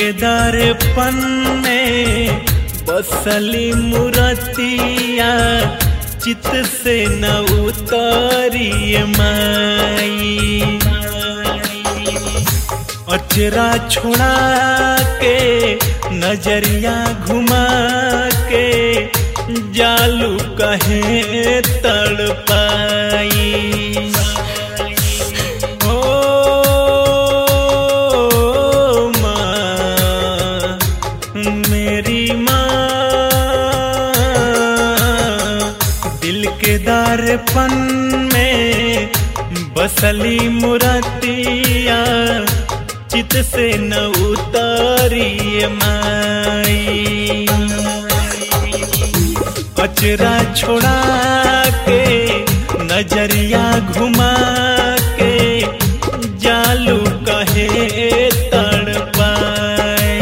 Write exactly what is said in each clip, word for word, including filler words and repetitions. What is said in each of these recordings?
के दर्पण में बसली मूर्तिया चित से न उतरी माई। अचरा छोड़ा के नजरिया घुमा के जालू कहे तड़पाई। ओ माँ मेरी माँ, दिल के दर्पण में बसली मूर्तिया चित से न उतरी माई। अचरा छोड़ा के नजरिया घुमा के जालू कहे तड़पाई।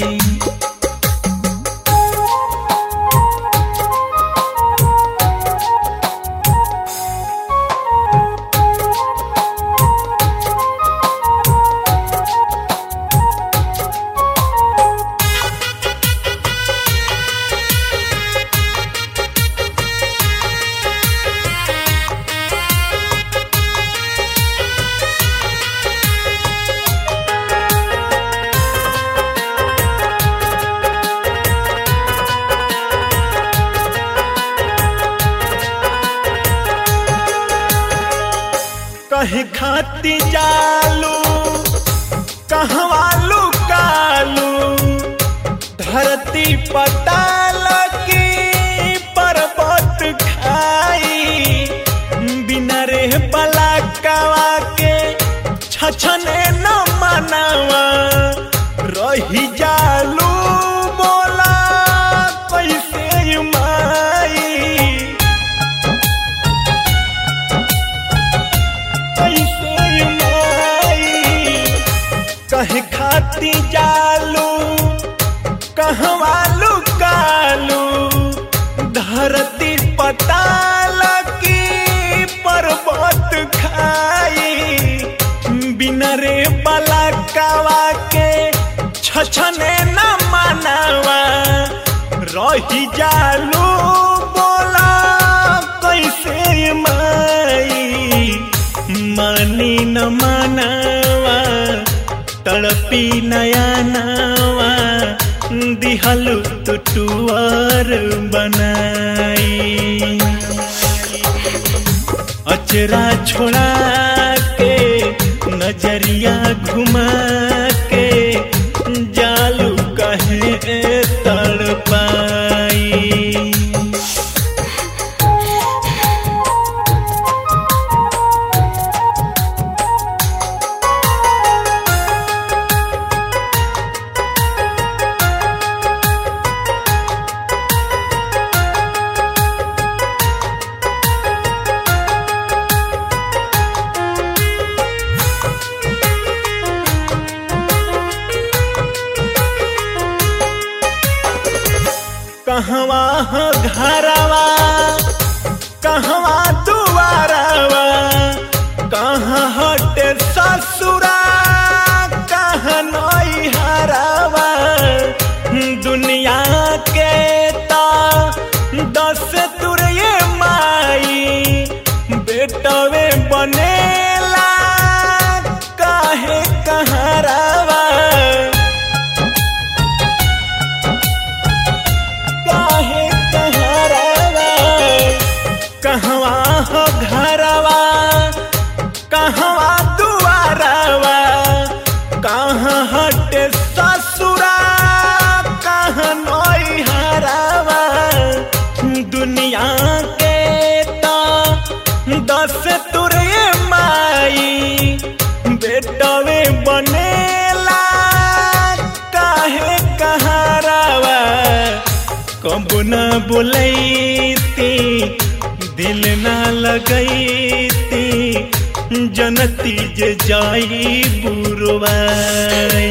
कहीं खाती जालू कहवा लुकालू, धरती पताल की पर्वत खाई। बिना रे पलाकवा के छछने न मनवा, रही जालू बोला कैसे माई। कहीं खाती जालू कहवा लुकालू, धरती पताल की पर्वत खाई। बिना रे पलाकवा के छछने न मनवा, रही जालू बोला कैसे माई। मानी न मनवा तड़पी नया नवा, दिहलु तुटुआर बनाई। अचरा छोड़ा के नजरिया घुमा के जालू कहे तड़पाई। कहवा घरवा कहवा दुआरवा, कहाँ हटे ससुरा कहाँ नैहरवा। दुनिया के ता दस तुरे माई, बेटवे बनेला काहे कहरवा। कहवा हो घरवा कहवा दुआरवा, कहाँ हटे ससुरा कहाँ नैहरवा। दुनिया के ता दस तुरे माई, बेटवे बनेला काहे कहरवा। कब न बोलैती दिल न लगैती, जनती जे जाई बुरवाई।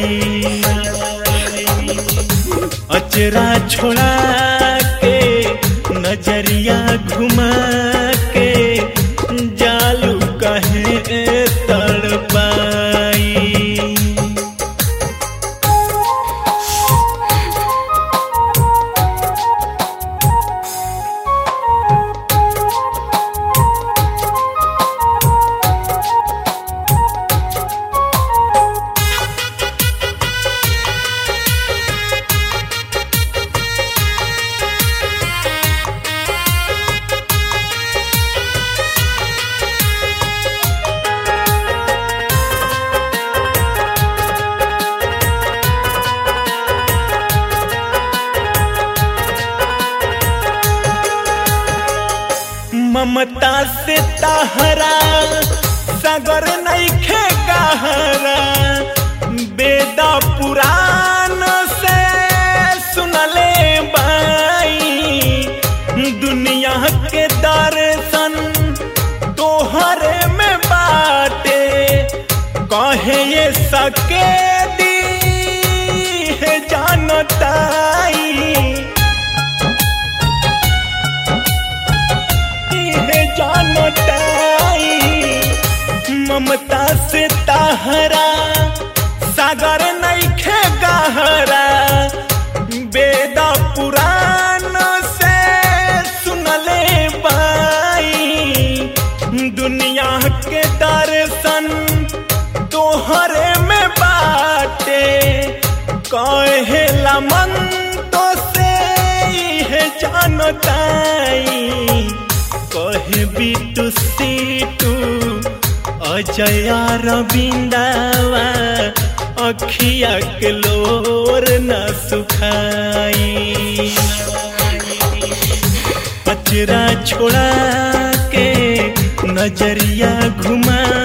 अचरा छोड़ा के नजरिया घुमा के जालू कहे तड़पाई। ममता से तहरा सागर नइखे गहरा वेदा पुराण से सुनले बाई दुनिया के दर्शन तोहरे में बाटे कहे ये सके दी है जानताई है जानताई ममता से तहरा सागर नइखे गहरा वेदा पुराण से सुनले बाई दुनिया के दर्शन तोहरे में बाटे कहेला मन तो से है जानताई कहे बिटू सीटू अजया रविंदावा अखिया के लोर न सुखाई अचरा छोड़ा के नजरिया घुमा